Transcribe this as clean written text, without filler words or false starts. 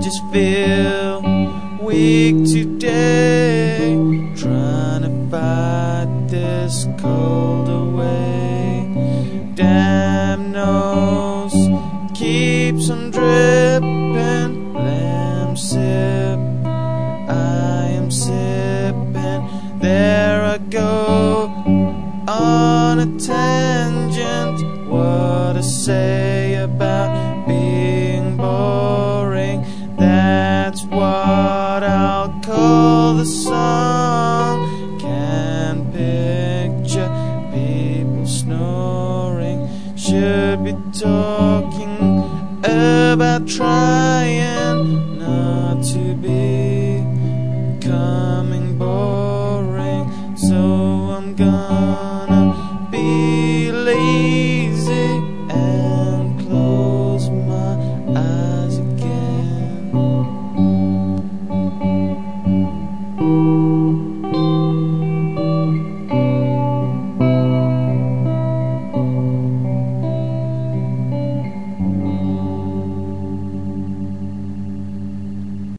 just feel weak today, trying to fight this cold away. Damn nose keeps on dripping. Lamb sip, I am sipping. There I go on a tangent. What to say about being boring? That's what I'll call the song. Can't picture people snoring. Should be told